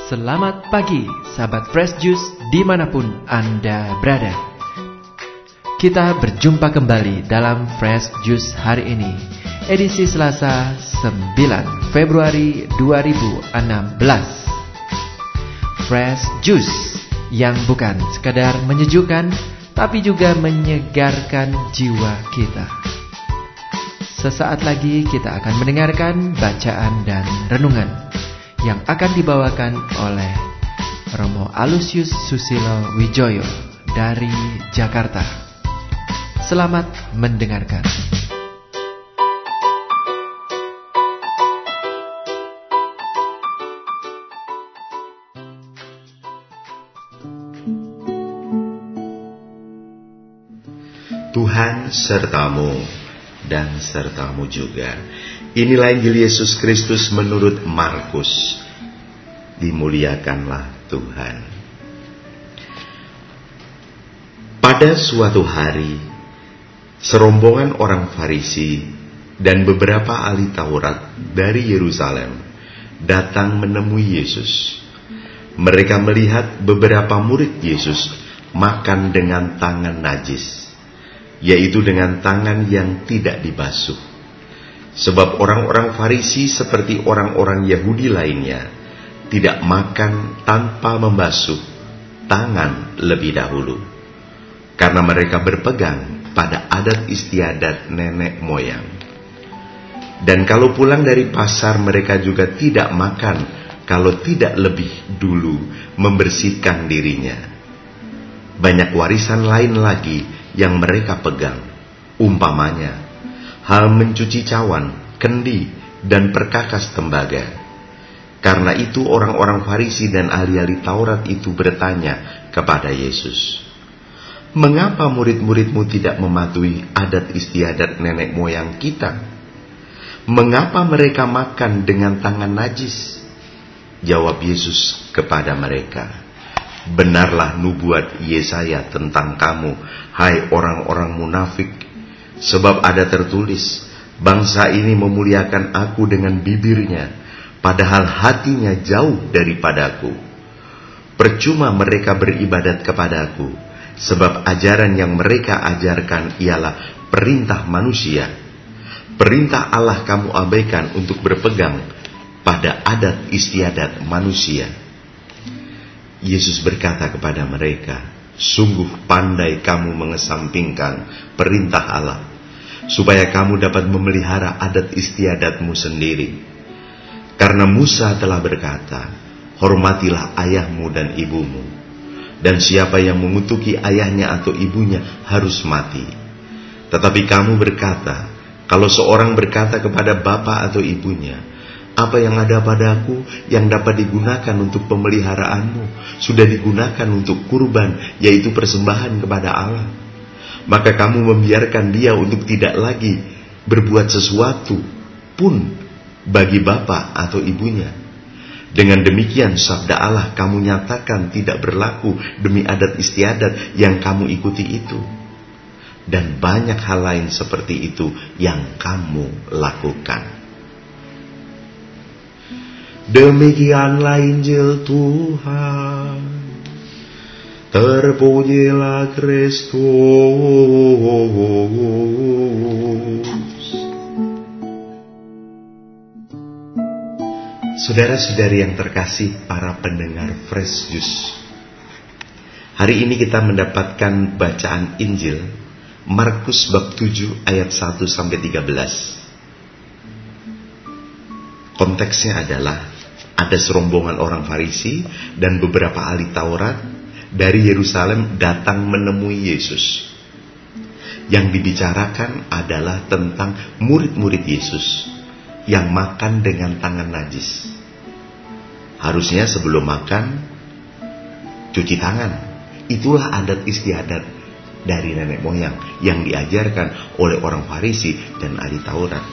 Selamat pagi, sahabat Fresh Juice dimanapun Anda berada. Kita berjumpa kembali dalam Fresh Juice hari ini, edisi Selasa 9 Februari 2016. Fresh Juice yang bukan sekadar menyejukkan, tapi juga menyegarkan jiwa kita. Sesaat lagi kita akan mendengarkan bacaan dan renungan yang akan dibawakan oleh Romo Alusius Susilo Wijoyo dari Jakarta. Selamat mendengarkan. Tuhan sertamu dan sertamu juga. Inilah Injil Yesus Kristus menurut Markus. Dimuliakanlah Tuhan. Pada suatu hari, serombongan orang Farisi dan beberapa ahli Taurat dari Yerusalem datang menemui Yesus. Mereka melihat beberapa murid Yesus makan dengan tangan najis, yaitu dengan tangan yang tidak dibasuh. Sebab orang-orang Farisi seperti orang-orang Yahudi lainnya tidak makan tanpa membasuh tangan lebih dahulu, karena mereka berpegang pada adat istiadat nenek moyang. Dan kalau pulang dari pasar, mereka juga tidak makan kalau tidak lebih dulu membersihkan dirinya. Banyak warisan lain lagi yang mereka pegang, umpamanya hal mencuci cawan, kendi, dan perkakas tembaga. Karena itu orang-orang Farisi dan ahli-ahli Taurat itu bertanya kepada Yesus, "Mengapa murid-muridmu tidak mematuhi adat istiadat nenek moyang kita? Mengapa mereka makan dengan tangan najis?" Jawab Yesus kepada mereka, "Benarlah nubuat Yesaya tentang kamu, hai orang-orang munafik. Sebab ada tertulis, bangsa ini memuliakan aku dengan bibirnya, padahal hatinya jauh daripadaku. Percuma mereka beribadat kepadaku, sebab ajaran yang mereka ajarkan ialah perintah manusia. Perintah Allah kamu abaikan untuk berpegang pada adat istiadat manusia." Yesus berkata kepada mereka, "Sungguh pandai kamu mengesampingkan perintah Allah, supaya kamu dapat memelihara adat istiadatmu sendiri. Karena Musa telah berkata, hormatilah ayahmu dan ibumu, dan siapa yang mengutuki ayahnya atau ibunya harus mati. Tetapi kamu berkata, kalau seorang berkata kepada bapa atau ibunya, apa yang ada padaku yang dapat digunakan untuk pemeliharaanmu sudah digunakan untuk kurban, yaitu persembahan kepada Allah, maka kamu membiarkan dia untuk tidak lagi berbuat sesuatu pun bagi bapa atau ibunya. Dengan demikian sabda Allah kamu nyatakan tidak berlaku demi adat istiadat yang kamu ikuti itu. Dan banyak hal lain seperti itu yang kamu lakukan." Demikianlah Injil Tuhan. Terpujilah Kristus. Saudara-saudari yang terkasih, para pendengar Fresh Juice, hari ini kita mendapatkan bacaan Injil Markus bab 7 ayat 1-13. Konteksnya adalah ada serombongan orang Farisi dan beberapa ahli Taurat dari Yerusalem datang menemui Yesus. Yang dibicarakan adalah tentang murid-murid Yesus yang makan dengan tangan najis. Harusnya sebelum makan cuci tangan. Itulah adat istiadat dari nenek moyang yang diajarkan oleh orang Farisi dan ahli Taurat.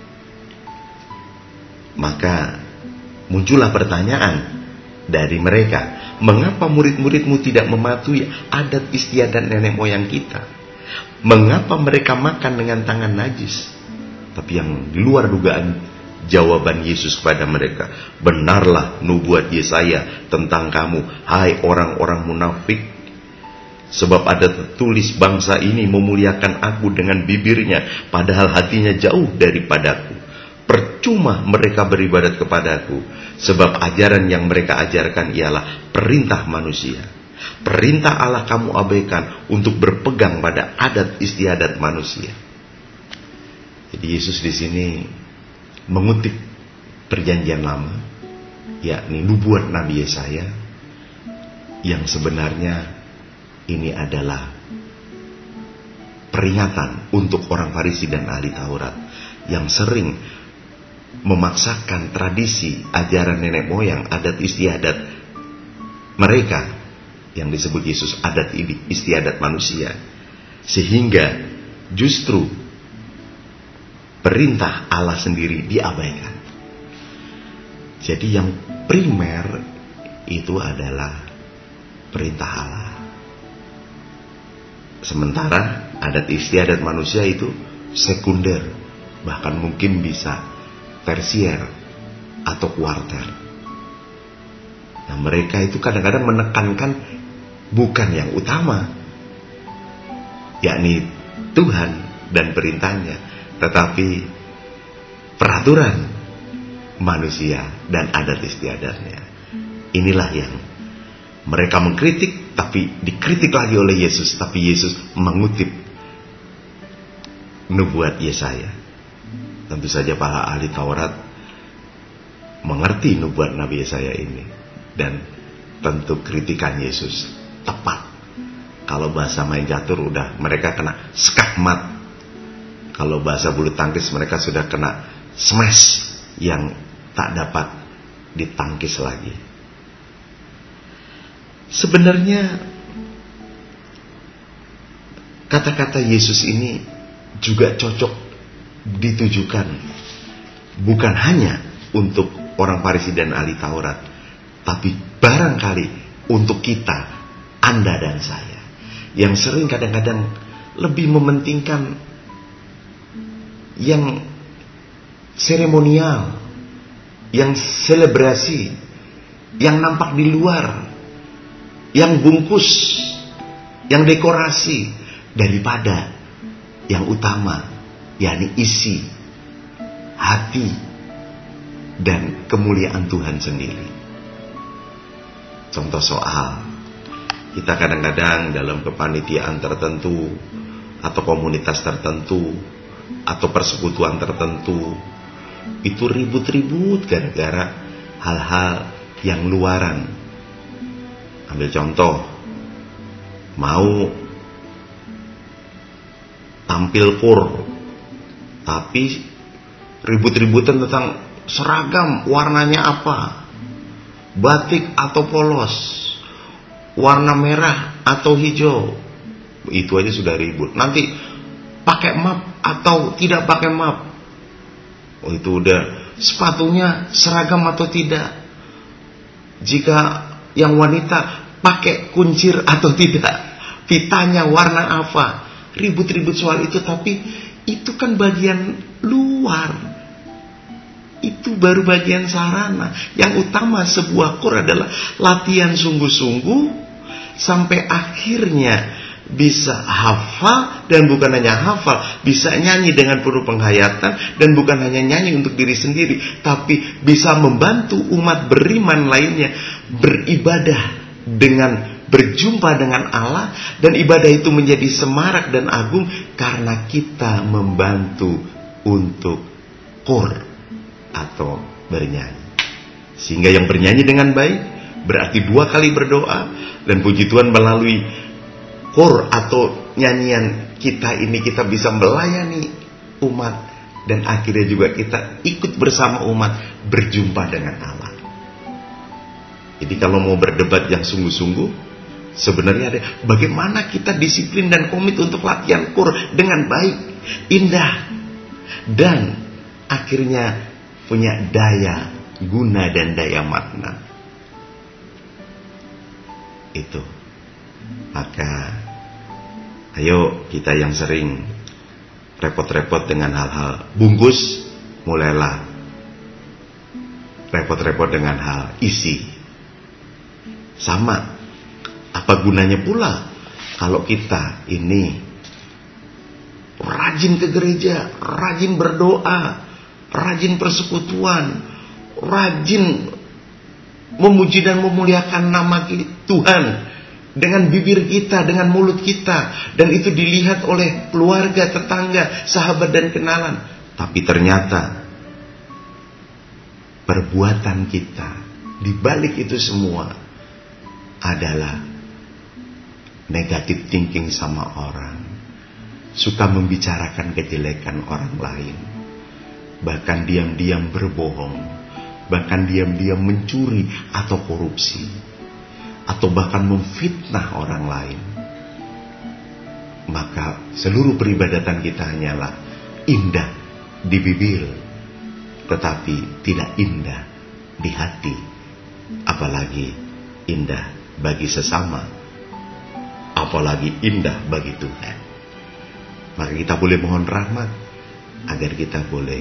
Maka muncullah pertanyaan dari mereka, "Mengapa murid-muridmu tidak mematuhi adat istiadat nenek moyang kita? Mengapa mereka makan dengan tangan najis?" Tapi yang di luar dugaan jawaban Yesus kepada mereka, "Benarlah nubuat Yesaya tentang kamu, hai orang-orang munafik. Sebab ada tertulis, bangsa ini memuliakan aku dengan bibirnya, padahal hatinya jauh daripadaku. Percuma mereka beribadat kepadaku, sebab ajaran yang mereka ajarkan ialah perintah manusia. Perintah Allah kamu abaikan untuk berpegang pada adat istiadat manusia." Jadi Yesus di sini mengutip perjanjian lama, yakni nubuat Nabi Yesaya, yang sebenarnya ini adalah peringatan untuk orang Farisi dan ahli Taurat yang sering memaksakan tradisi ajaran nenek moyang, adat istiadat mereka yang disebut Yesus adat istiadat manusia, sehingga justru perintah Allah sendiri diabaikan. Jadi yang primer itu adalah perintah Allah. Sementara adat istiadat manusia itu sekunder, bahkan mungkin bisa tersier atau kuarter. Nah, mereka itu kadang-kadang menekankan bukan yang utama, yakni Tuhan dan perintahnya, tetapi peraturan manusia dan adat istiadatnya. Inilah yang mereka mengkritik, tapi dikritik lagi oleh Yesus. Tapi Yesus mengutip nubuat Yesaya. Tentu saja para ahli Taurat mengerti nubuat Nabi Yesaya ini, dan tentu kritikan Yesus tepat. Kalau bahasa main catur udah mereka kena skakmat. Kalau bahasa bulu tangkis mereka sudah kena smash yang tak dapat ditangkis lagi. Sebenarnya kata-kata Yesus ini juga cocok ditujukan bukan hanya untuk orang Farisi dan ahli Taurat, tapi barangkali untuk kita, Anda dan saya, yang sering kadang-kadang lebih mementingkan yang seremonial, yang selebrasi, yang nampak di luar, yang bungkus, yang dekorasi, daripada yang utama, yakni isi hati dan kemuliaan Tuhan sendiri. Contoh soal, kita kadang-kadang dalam kepanitiaan tertentu atau komunitas tertentu atau persekutuan tertentu itu ribut-ribut gara-gara hal-hal yang luaran. Ambil contoh, mau tampil kur, tapi ribut-ributan tentang seragam warnanya apa, batik atau polos, warna merah atau hijau. Itu aja sudah ribut. Nanti pakai map atau tidak pakai map. Oh, itu udah. Sepatunya seragam atau tidak. Jika yang wanita pakai kuncir atau tidak. Pitanya warna apa. Ribut-ribut soal itu. Tapi itu kan bagian luar. Itu baru bagian sarana. Yang utama sebuah kur adalah latihan sungguh-sungguh sampai akhirnya bisa hafal, dan bukan hanya hafal, bisa nyanyi dengan penuh penghayatan, dan bukan hanya nyanyi untuk diri sendiri, tapi bisa membantu umat beriman lainnya beribadah dengan berjumpa dengan Allah, dan ibadah itu menjadi semarak dan agung karena kita membantu untuk kur atau bernyanyi. Sehingga yang bernyanyi dengan baik berarti 2 kali berdoa, dan puji Tuhan melalui kur atau nyanyian kita ini kita bisa melayani umat, dan akhirnya juga kita ikut bersama umat berjumpa dengan Allah. Jadi kalau mau berdebat yang sungguh-sungguh, sebenarnya ada bagaimana kita disiplin dan komit untuk latihan kur dengan baik, indah, dan akhirnya punya daya guna dan daya makna. Itu. Maka ayo kita yang sering repot-repot dengan hal-hal bungkus, mulailah repot-repot dengan hal isi. Sama, apa gunanya pula kalau kita ini rajin ke gereja, rajin berdoa, rajin persekutuan, rajin memuji dan memuliakan nama Tuhan dengan bibir kita, dengan mulut kita, dan itu dilihat oleh keluarga, tetangga, sahabat dan kenalan. Tapi ternyata perbuatan kita di balik itu semua adalah negative thinking sama orang, suka membicarakan kejelekan orang lain, bahkan diam-diam berbohong, bahkan diam-diam mencuri atau korupsi, atau bahkan memfitnah orang lain. Maka seluruh peribadatan kita hanyalah indah di bibir, tetapi tidak indah di hati, apalagi indah bagi sesama, apalagi indah bagi Tuhan. Maka kita boleh mohon rahmat agar kita boleh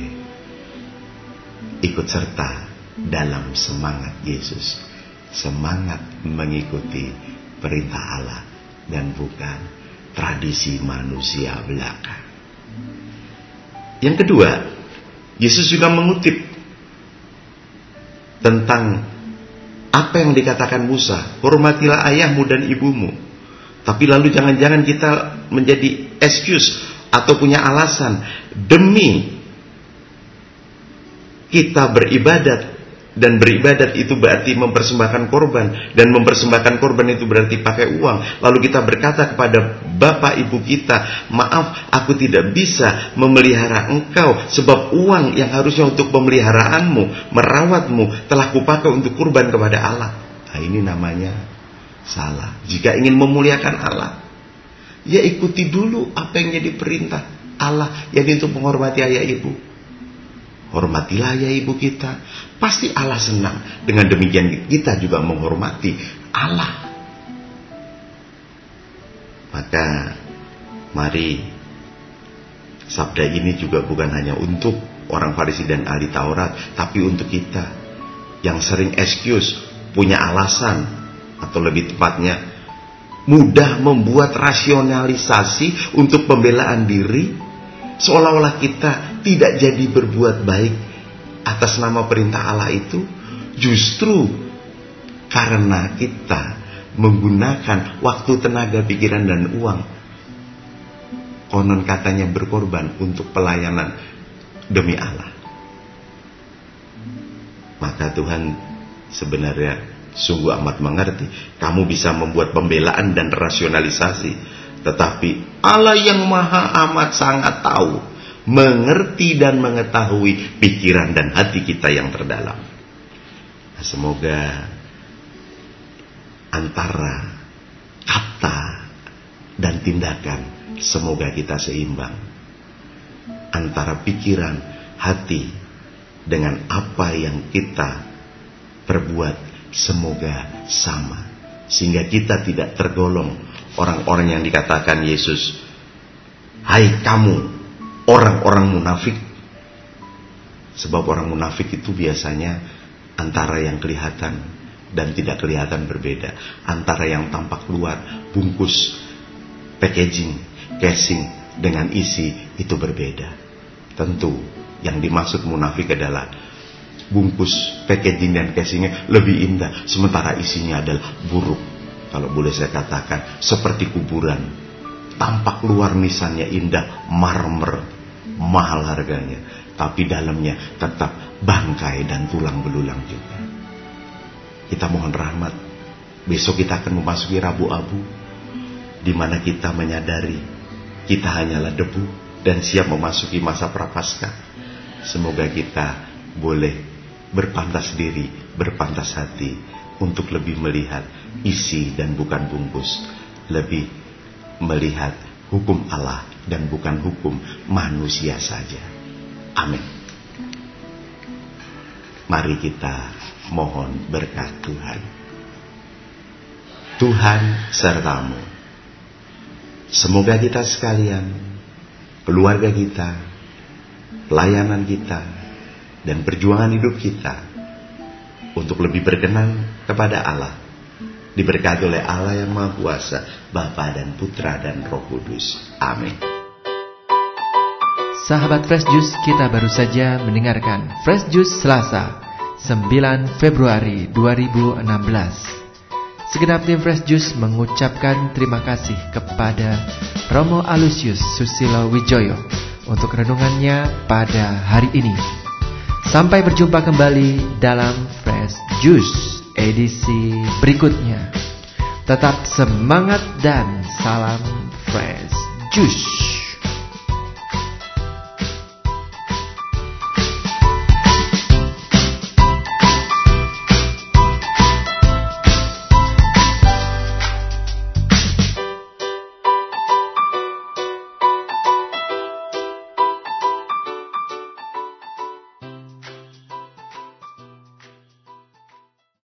ikut serta dalam semangat Yesus, semangat mengikuti perintah Allah dan bukan tradisi manusia belaka. Yang kedua, Yesus juga mengutip tentang apa yang dikatakan Musa, hormatilah ayahmu dan ibumu. Tapi lalu jangan-jangan kita menjadi excuse atau punya alasan demi kita beribadat, dan beribadat itu berarti mempersembahkan korban, dan mempersembahkan korban itu berarti pakai uang. Lalu kita berkata kepada bapak ibu kita, maaf, aku tidak bisa memelihara engkau, sebab uang yang harusnya untuk pemeliharaanmu, merawatmu, telah kupakai untuk kurban kepada Allah. Nah, ini namanya salah. Jika ingin memuliakan Allah, ya ikuti dulu apa yang jadi perintah Allah, yaitu untuk menghormati ayah ibu. Hormatilah ayah ibu kita. Pasti Allah senang. Dengan demikian kita juga menghormati Allah. Maka mari, sabda ini juga bukan hanya untuk orang Farisi dan ahli Taurat, tapi untuk kita yang sering excuse, punya alasan, atau lebih tepatnya mudah membuat rasionalisasi untuk pembelaan diri, seolah-olah kita tidak jadi berbuat baik atas nama perintah Allah itu, justru karena kita menggunakan waktu, tenaga, pikiran, dan uang, konon katanya berkorban untuk pelayanan demi Allah. Maka Tuhan sebenarnya sungguh amat mengerti. Kamu bisa membuat pembelaan dan rasionalisasi, tetapi Allah yang maha amat sangat tahu, mengerti dan mengetahui pikiran dan hati kita yang terdalam. Nah, semoga antara kata dan tindakan, semoga kita seimbang. Antara pikiran, hati, dengan apa yang kita perbuat, semoga sama, sehingga kita tidak tergolong orang-orang yang dikatakan Yesus, hai kamu orang-orang munafik. Sebab orang munafik itu biasanya antara yang kelihatan dan tidak kelihatan berbeda. Antara yang tampak luar, bungkus, packaging, casing, dengan isi itu berbeda. Tentu yang dimaksud munafik adalah bungkus, packaging, dan casingnya lebih indah, sementara isinya adalah buruk. Kalau boleh saya katakan, seperti kuburan. Tampak luar nisannya indah, marmer, mahal harganya, tapi dalamnya tetap bangkai dan tulang belulang juga. Kita mohon rahmat. Besok kita akan memasuki Rabu Abu, di mana kita menyadari kita hanyalah debu dan siap memasuki masa prapaskah. Semoga kita boleh berpantas diri, berpantas hati untuk lebih melihat isi dan bukan bungkus, lebih melihat hukum Allah dan bukan hukum manusia saja. Amin. Mari kita mohon berkat Tuhan. Tuhan sertamu. Semoga kita sekalian, keluarga kita, pelayanan kita, dan perjuangan hidup kita untuk lebih berkenan kepada Allah. Diberkati oleh Allah yang Maha Kuasa, Bapa dan Putra dan Roh Kudus. Amin. Sahabat Fresh Juice, kita baru saja mendengarkan Fresh Juice Selasa 9 Februari 2016. Segenap tim Fresh Juice mengucapkan terima kasih kepada Romo Alusius Susilo Wijoyo untuk renungannya pada hari ini. Sampai berjumpa kembali dalam Fresh Juice edisi berikutnya. Tetap semangat dan salam Fresh Juice.